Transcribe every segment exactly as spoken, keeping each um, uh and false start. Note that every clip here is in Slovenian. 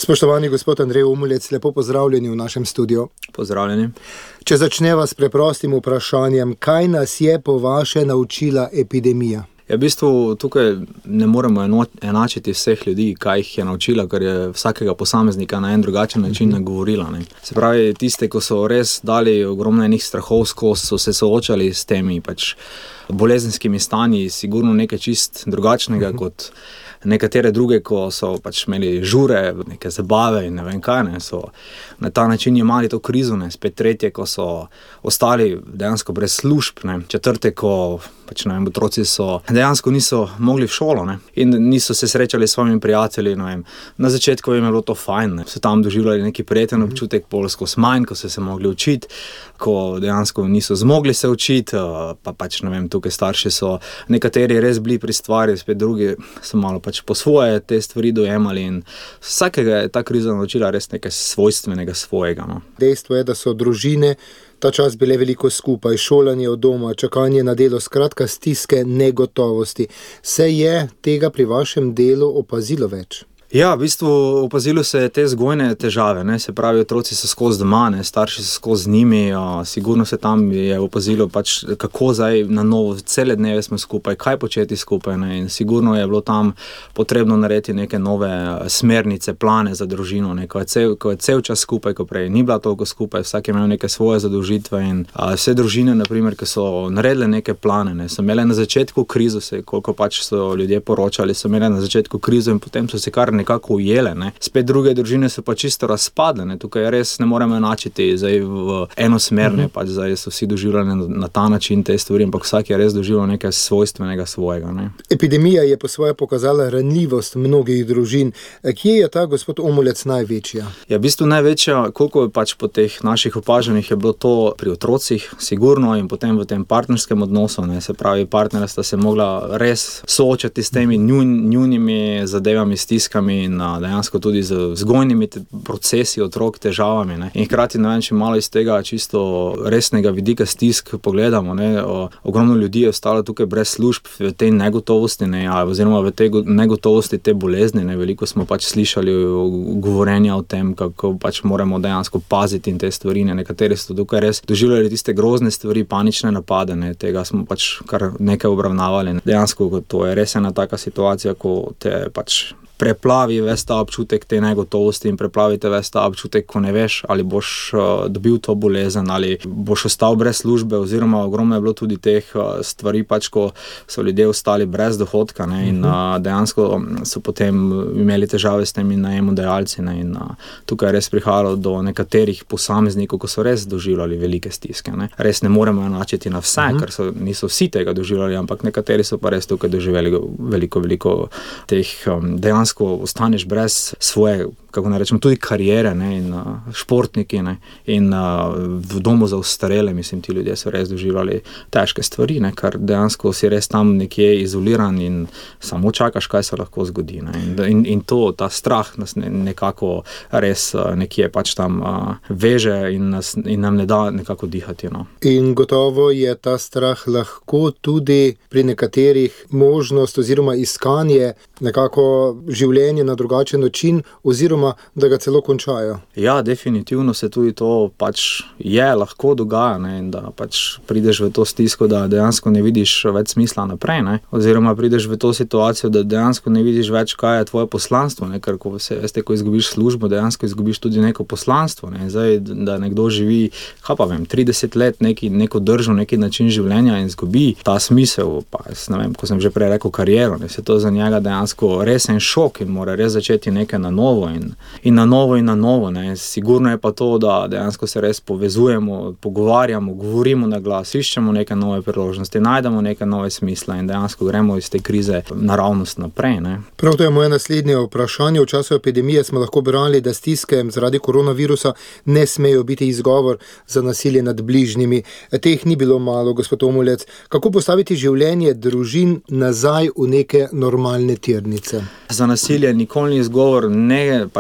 Spoštovani gospod Andrej Omulec, lepo pozdravljeni v našem studiu. Pozdravljeni. Če začneva s preprostim vprašanjem, kaj nas je po vaše naučila epidemija? Ja, v bistvu tukaj ne moremo enačiti vseh ljudi, kaj jih je naučila, ker je vsakega posameznika na en drugačen način nagovorila. Ne. Se pravi, tiste, ko so res dali ogromno enih strahov skozi, so se soočali s temi pač bolezenskimi stanji, sigurno nekaj čist drugačnega uh-huh. kot nekatere druge, ko so pač imeli žure, neke zabave in ne vem kaj, ne, so na ta način imeli to krizo, ne, spet tretje, ko so ostali dejansko brez služb, ne, četrte, ko pač, ne vem, otroci so dejansko niso mogli v šolo, ne, in niso se srečali s svojimi prijatelji, ne vem, na začetku jim je bilo to fajn, ne, so tam doživljali neki prijeten občutek, pol skozi manj, ko so se mogli učiti, ko dejansko niso zmogli se učiti, pa pač, ne vem, tukaj starši so nekateri res bili pri stvari, spet drugi so malo pač po svoje te stvari dojemali in vsakega je ta kriza naučila res nekaj svojstvenega svojega. No. Dejstvo je, da so družine ta čas bile veliko skupaj, šolanje od doma, čakanje na delo, skratka stiske, negotovosti. Se je tega pri vašem delu opazilo več? Ja, v bistvu opazilo se je te vzgojne težave, ne, se pravi, otroci so skozi doma, ne, starši so skozi njimi, a, sigurno se tam je opazilo pač, kako zdaj na novo, cele dneve smo skupaj, kaj početi skupaj, ne, in sigurno je bilo tam potrebno narediti neke nove smernice, plane za družino, ne, ko je cel, ko je cel čas skupaj, ko prej ni bila toliko skupaj, vsak je imel neke svoje zadolžitve in a, vse družine, na primer, ki so naredile neke plane, ne, so imele na začetku krizo, se, koliko pač so ljudje poročali, so imele na začetku krizo in potem so se kar nekako ujele, ne. Spet druge družine so pa čisto razpadle, ne. Tukaj res ne moremo enačiti zdaj v enosmerne, uh-huh. pač zdaj so vsi doživljali na, na ta način te stvari, ampak vsak je res doživljal nekaj svojstvenega svojega, ne. Epidemija je po svoje pokazala ranljivost mnogih družin. Kje je ta gospod Omulec največja? Ja, v bistvu največja, koliko je pač po teh naših opažanjih je bilo to pri otrocih, sigurno, in potem v tem partnerskem odnosu, ne. Se pravi, partnera sta se mogla res soočati s temi njun, njunimi zadevami, stiskami in a, dejansko tudi z vzgojnimi te, procesi otrok, težavami. Ne. In hkrati, ne vem, če malo iz tega čisto resnega vidika stisk pogledamo, ne, o, ogromno ljudi je ostalo tukaj brez služb v tej negotovosti, ne, a, oziroma v tej negotovosti te bolezni, ne, veliko smo pač slišali govorenja o tem, kako pač moramo dejansko paziti in te stvari, ne, nekateri so tukaj res doživljali tiste grozne stvari, panične napade, ne, tega smo pač kar nekaj obravnavali, ne. Dejansko, to je res ena taka situacija, ko te pač preplavi ves ta občutek te negotovosti in preplavite ves ta občutek, ko ne veš, ali boš uh, dobil to bolezen, ali boš ostal brez službe, oziroma ogromno je bilo tudi teh uh, stvari, pač, ko so ljudje ostali brez dohodka, ne, in uh, dejansko so potem imeli težave s temi najemodajalci, ne, in uh, tukaj je res prihajalo do nekaterih posameznikov, ko so res doživljali velike stiske, ne. Res ne moremo enačiti na vse, uh-huh. ker so, niso vsi tega doživljali, ampak nekateri so pa res tukaj doživeli veliko, veliko teh um, dejansko ko ostaneš brez svoje, kako ne rečem, tudi kariere, ne, in uh, športniki, ne, in uh, v domu za ostarele, mislim, ti ljudje so res doživljali težke stvari, ne, ker dejansko si res tam nekje izoliran in samo čakaš, kaj se lahko zgodi, ne, in, in, in to, ta strah nas ne, nekako res uh, nekje pač tam uh, veže in, nas, in nam ne da nekako dihati, no. In gotovo je ta strah lahko tudi pri nekaterih možnost oziroma iskanje nekako življenje na drugačen način, oziroma da ga celo končajo. Ja, definitivno se tudi to pač je, lahko dogaja, ne, in da pač prideš v to stisko, da dejansko ne vidiš več smisla naprej, ne, oziroma prideš v to situacijo, da dejansko ne vidiš več, kaj je tvoje poslanstvo, ne, ker ko se, veste, ko izgubiš službo, dejansko izgubiš tudi neko poslanstvo, ne, zdaj, da nekdo živi, kaj pa vem, trideset let neki, neko držo, neki način življenja in izgubi ta smisel, pa ne vem, ko sem že prej rekel kariero, ne, se to za njega dejansko resen šok in mora res začeti nekaj na novo in, in na novo in na novo, ne. Sigurno je pa to, da dejansko se res povezujemo, pogovarjamo, govorimo na glas, iščemo neke nove priložnosti, najdemo neke nove smisla in dejansko gremo iz te krize naravnost naprej, ne. Prav to je moje naslednje vprašanje. V času epidemije smo lahko brali, da stiske zaradi koronavirusa ne smejo biti izgovor za nasilje nad bližnjimi. Teh ni bilo malo, gospod Omulec. Kako postaviti življenje družin nazaj v neke normalne tirnice? Za nasilje nikoli ni izgovor, ne pač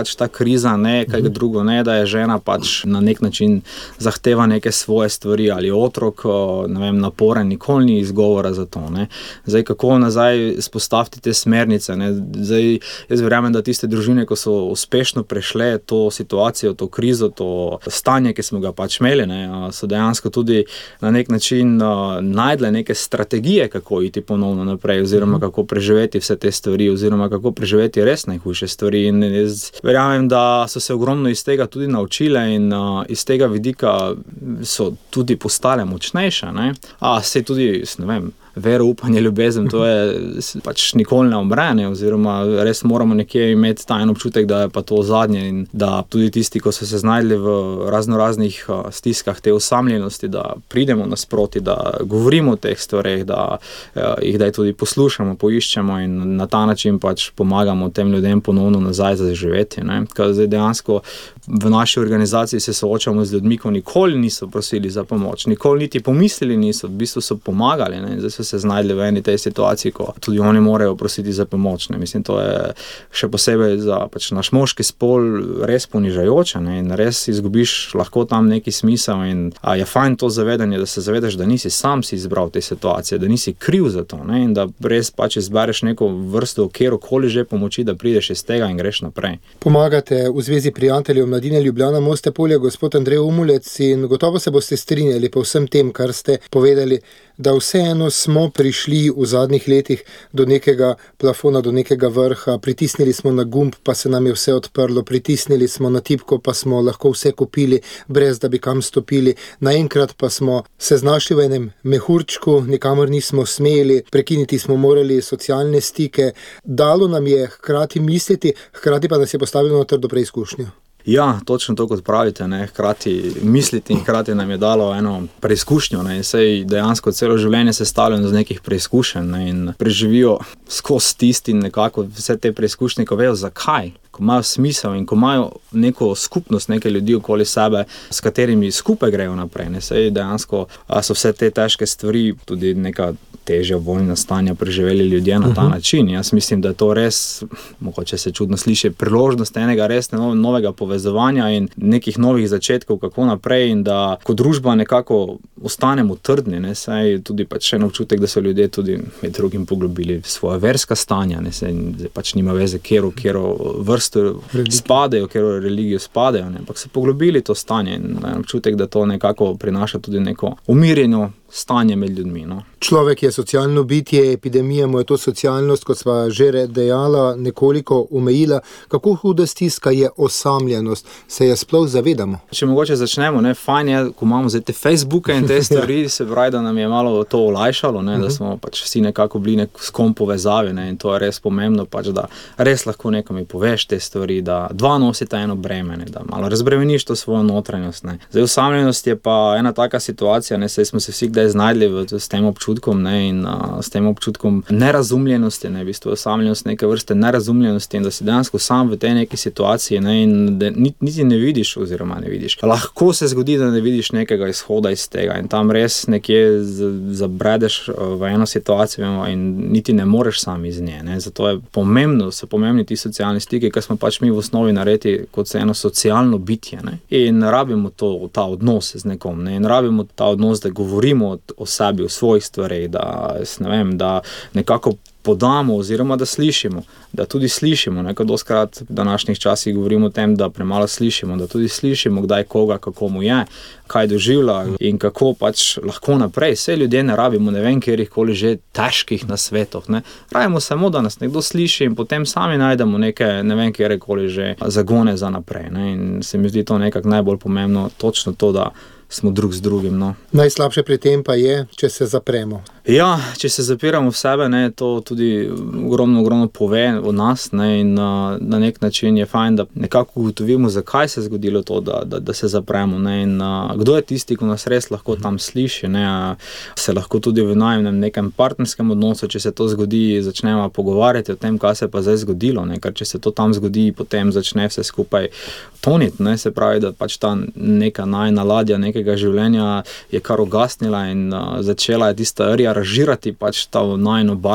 pač ta kriza, ne kaj drugo, ne da je žena pač na nek način zahteva neke svoje stvari ali otrok, ne vem, naporen, nikoli ni izgovora za to, ne. Zdaj, kako nazaj spostaviti te smernice, ne. Zdaj, jaz verjamem, da tiste družine, ko so uspešno prešle to situacijo, to krizo, to stanje, ki smo ga pač imeli, ne, so dejansko tudi na nek način najdle neke strategije, kako iti ponovno naprej, oziroma kako preživeti vse te stvari, oziroma kako preživeti res najhujše stvari. In jaz verjamem, da so se ogromno iz tega tudi naučile in uh, iz tega vidika so tudi postale močnejše, ne. A se tudi, ne vem, vero, upanje, ljubezen, to je pač nikoli ne umre, ne, oziroma res moramo nekje imeti ta en občutek, da je pa to zadnje in da tudi tisti, ko so se znajdli v razno raznih uh, stiskah te osamljenosti, da pridemo nasproti, da govorimo o teh stvareh, da uh, jih daj tudi poslušamo, poiščemo in na ta način pač pomagamo tem ljudem ponovno nazaj zaživeti, ne. Ker zdaj dejansko v naši organizaciji se soočamo z ljudmi, ko nikoli niso prosili za pomoč, nikoli niti pomislili niso, v bistvu so pomagali, ne. Zdaj so se znajdli v eni tej situaciji, ko tudi oni morajo prositi za pomoč, ne. Mislim, to je še posebej za pač naš moški spol res ponižajoče, ne, in res izgubiš lahko tam neki smisel in a, je fajn to zavedanje, da se zavedaš, da nisi sam si izbral te situacije, da nisi kriv za to, ne, in da res pač izbereš neko vrsto, kjerokoli že pomoči, da prideš iz tega in greš naprej. Pomagate v Zvezi prijateljev Mladine Ljubljana Moste Polje, gospod Andrej Omulec, in gotovo se boste strinjali po vsem tem, kar ste povedali, da vseeno smo prišli v zadnjih letih do nekega plafona, do nekega vrha, pritisnili smo na gumb, pa se nam je vse odprlo, pritisnili smo na tipko, pa smo lahko vse kupili, brez da bi kam stopili, naenkrat pa smo se znašli v enem mehurčku, nikamor nismo smeli, prekiniti smo morali socialne stike, dalo nam je hkrati misliti, hkrati pa nas je postavilo na trdo preizkušnjo. Ja, točno to, kot pravite, ne, hkrati misliti in hkrati nam je dalo eno preizkušnjo, ne, in sej dejansko celo življenje sestavljeno z nekih preizkušenj, ne, in preživijo skozi tisti nekako vse te preizkušnje, ko vejo zakaj, ko imajo smisel in ko imajo neko skupnost, neke ljudi okoli sebe, s katerimi skupaj grejo naprej, ne, sej dejansko so vse te težke stvari, tudi neka težja vojna stanja preživeli ljudje na ta način. Jaz mislim, da je to res, mogoče se čudno sliši, priložnost enega res novega povezovanja in nekih novih začetkov, kako naprej, in da kot družba nekako ostanemo trdni, ne, saj tudi pač en občutek, da so ljudje tudi med drugim poglobili svoje verska stanja, ne, saj pač nima veze, kjero, kjero vrsto spadajo, kjero religijo spadajo, ne, ampak so poglobili to stanje in občutek, da to nekako prinaša tudi neko umirjeno stanje med ljudmi, no. Človek je socialno bitje, epidemija mu je to socialnost, kot sva že dejala, nekoliko omejila. Kako huda stiska je osamljenost? Se je sploh zavedamo? Če mogoče začnemo, ne, fajn je, ko imamo zdaj te Facebooke in te stvari, se pravi, da nam je malo to olajšalo, ne, da smo pač vsi nekako bili nek s kom povezavi, ne, in to je res pomembno, pač, da res lahko nekomu poveš te stvari, da dva nosita eno breme, ne, da malo razbremeniš to svojo notranjost, ne. Zdaj, osamljenost je pa ena taka situacija, ne, saj smo se vsi kdaj znajdli v, s tem občutkom, ne, in a, s tem občutkom nerazumljenosti, ne, v bistvu osamljenost neke vrste nerazumljenosti in da si dejansko sam v tej neki situaciji, ne, in da niti ne vidiš oziroma ne vidiš. Lahko se zgodi, da ne vidiš nekega izhoda iz tega in tam res nekje zabredeš v eno situacijo in niti ne moreš sam iz nje, ne. Zato je pomembno, so pomembni ti socialni stiki, ker smo pač mi v osnovi naredi kot se eno socialno bitje, ne. In rabimo to, ta odnos z nekom, ne, in rabimo ta odnos, da govorimo o sebi, o svojih stvareh, da, ne vem, da nekako podamo oziroma da slišimo, da tudi slišimo, ne, kot dostikrat v današnjih časih govorimo o tem, da premalo slišimo, da tudi slišimo, kdaj koga, kako mu je, kaj doživlja in kako pač lahko naprej. Vse ljudje ne rabimo, ne vem, kjerihkoli že težkih nasvetov, ne. Rabimo samo, da nas nekdo sliši in potem sami najdemo neke, ne vem, kjerikoli že zagone za naprej, ne. In se mi zdi to nekako najbolj pomembno, točno to, da smo drug z drugim, no. Najslabše pri tem pa je, če se zapremo. Ja, če se zapiramo v sebe, ne, to tudi ogromno, ogromno pove o nas, ne, in uh, na nek način je fajn, da nekako ugotovimo, zakaj se je zgodilo to, da, da, da se zapremo, ne, in uh, kdo je tisti, ko nas res lahko tam sliši, ne, se lahko tudi v najemnem nekem partnerskem odnosu, če se to zgodi, začnemo pogovarjati o tem, kaj se pa zdaj zgodilo, ne, ker če se to tam zgodi, potem začne vse skupaj toniti, ne, se pravi, da pač ta neka najna ladja nekega življenja je kar ugasnila in uh, začela je tista rja razžirati pač ta najino barko, ne, in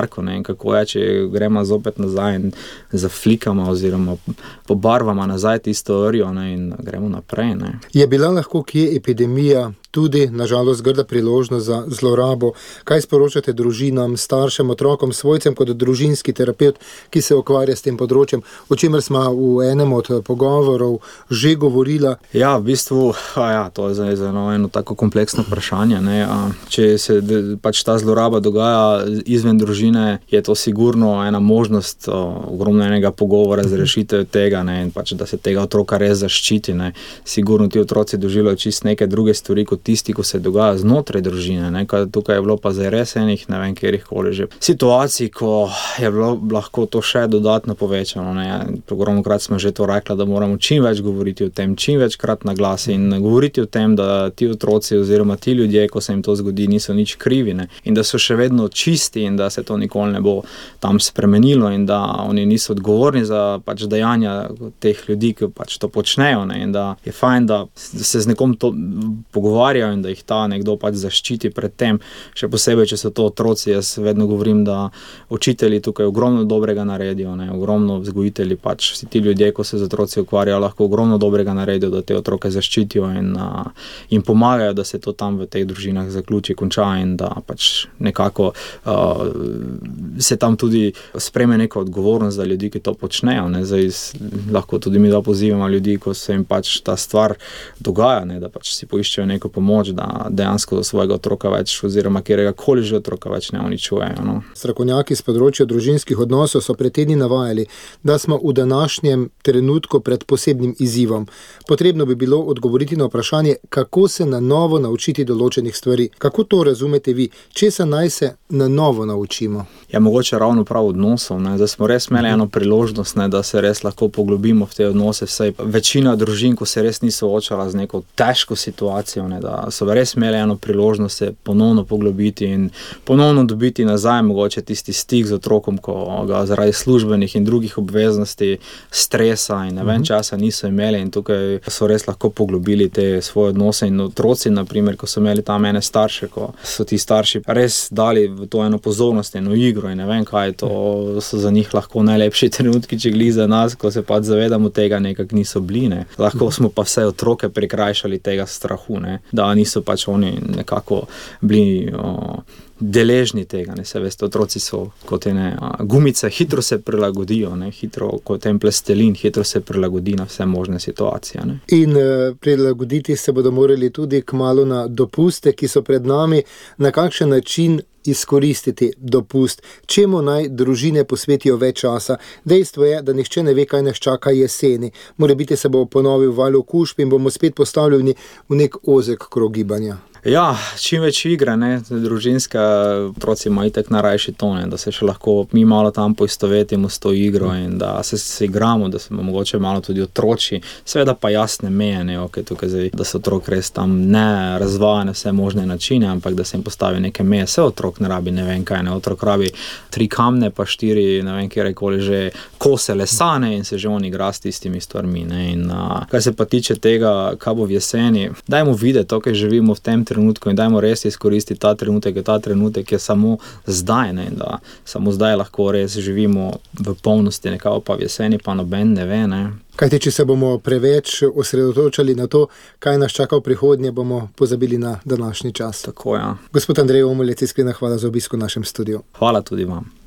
kako je, če gremo zopet nazaj in zaflikamo oziroma pobarvamo nazaj tisto orijo, ne, in gremo naprej. Ne. Je bila lahko kje epidemija tudi, nažalost, grda priložnost za zlorabo? Kaj sporočate družinam, staršem, otrokom, svojcem kot družinski terapevt, ki se ukvarja s tem področjem, o čemer smo v enem od pogovorov že govorila? Ja, v bistvu, ja, to je zelo eno tako kompleksno vprašanje. Ne. Če se pač ta zloraba dogaja izven družine, je to sigurno ena možnost ogromno enega pogovora za rešitev tega, ne, in pač, da se tega otroka res zaščiti. Ne. Sigurno ti otroci doživljajo čist neke druge stvari, kot tisti, ko se dogaja znotraj družine. Ne. Tukaj je bilo pa zdaj res enih, ne vem, kjerihkoli že situacij, ko je bilo lahko to še dodatno povečano. Ne. Ogromnokrat smo že to rekli, da moramo čim več govoriti o tem, čim večkrat na glas in govoriti o tem, da ti otroci oziroma ti ljudje, ko se jim to zgodi, niso nič krivi, ne, in da so še vedno čisti in da se to nikoli ne bo tam spremenilo in da oni niso odgovorni za pač dejanja teh ljudi, ki pač to počnejo, ne, in da je fajn, da se z nekom to pogovarjajo in da jih ta nekdo pač zaščiti pred tem, še posebej, če so to otroci. Jaz vedno govorim, da učitelji tukaj ogromno dobrega naredijo, ne, ogromno vzgojitelji, pač vsi ti ljudje, ko se z otroci ukvarjajo, lahko ogromno dobrega naredijo, da te otroke zaščitijo in uh, jim pomagajo, da se to tam v teh družinah zaključi, konča in da pač nekako uh, se tam tudi sprejme neka odgovornost za ljudi, ki to počnejo. Ne. Zdaj lahko tudi mi da pozivamo ljudi, ko se jim pač ta stvar dogaja, ne, da pač si poiščejo neko pomoč, da dejansko svojega otroka več oziroma kjerega koli že otroka več ne uničujejo. No. Strokovnjaki s področja družinskih odnosov so pred tedni navajali, da smo v današnjem trenutku pred posebnim izzivom. Potrebno bi bilo odgovoriti na vprašanje, kako se na novo naučiti določenih stvari. Kako to razumete vi? Česa naj se na novo naučimo? Ja, mogoče ravno prav odnosov. Ne. Zdaj smo res imeli eno priložnost, ne, da se res lahko poglobimo v te odnose. Vsaj večina družin, ko se res ni soočala z neko težko situacijo, ne, da so res imeli eno priložnost se ponovno poglobiti in ponovno dobiti nazaj mogoče tisti stik z otrokom, ko ga zaradi službenih in drugih obveznosti, stresa in ne vem časa niso imeli in tukaj so res lahko poglobili te svoje odnose in otroci, na primer, ko so imeli tam ene starše, ko so ti starši res dali v to eno pozornost, eno igro in ne vem kaj, to so za njih lahko najlepši trenutki, če glih za nas, ko se pač zavedamo tega, nekak niso bili, ne. Lahko smo pa vse otroke prikrajšali tega strahu, ne, da niso pač oni nekako bili o, deležni tega, ne, se veste, otroci so kot ene gumice, hitro se prilagodijo, ne, hitro kot en plastelin, hitro se prilagodi na vse možne situacije. Ne. In uh, prilagoditi se bodo morali tudi kmalu na dopuste, ki so pred nami. Na kakšen način izkoristiti dopust, čemu naj družine posvetijo več časa? Dejstvo je, da nihče ne ve, kaj nas čaka jeseni. Morebiti se bo ponovil val okužb in bomo spet postavljeni v nek ozek krog gibanja. Ja, čim več igre, ne, družinska, otroci imajo itak najrajši to, ne, da se še lahko mi malo tam poistovetimo s to igro in da se, se igramo, da smo mogoče malo tudi otroči, seveda pa jasne meje, ne, okay, tukaj zdaj, da se otrok res tam ne razvaja na vse možne načine, ampak da se jim postavi neke meje. Se otrok ne rabi, ne vem kaj, ne, otrok rabi tri kamne, pa štiri, ne vem kjerkoli že kose lesane in se že on igra s tistimi stvarmi, ne, in a, kaj se pa tiče tega, kaj bo v jeseni, dajmo videti, ok, živimo v tem trenutku in dajmo res izkoristiti ta trenutek, ta trenutek je samo zdaj, ne, da samo zdaj lahko res živimo v polnosti, nekako pa v jeseni pa noben ne ve, ne. Kajti, če se bomo preveč osredotočali na to, kaj nas čaka v prihodnje, bomo pozabili na današnji čas. Tako, ja. Gospod Andrej Omolec, iskrena hvala za obisk v našem studiu. Hvala tudi vam.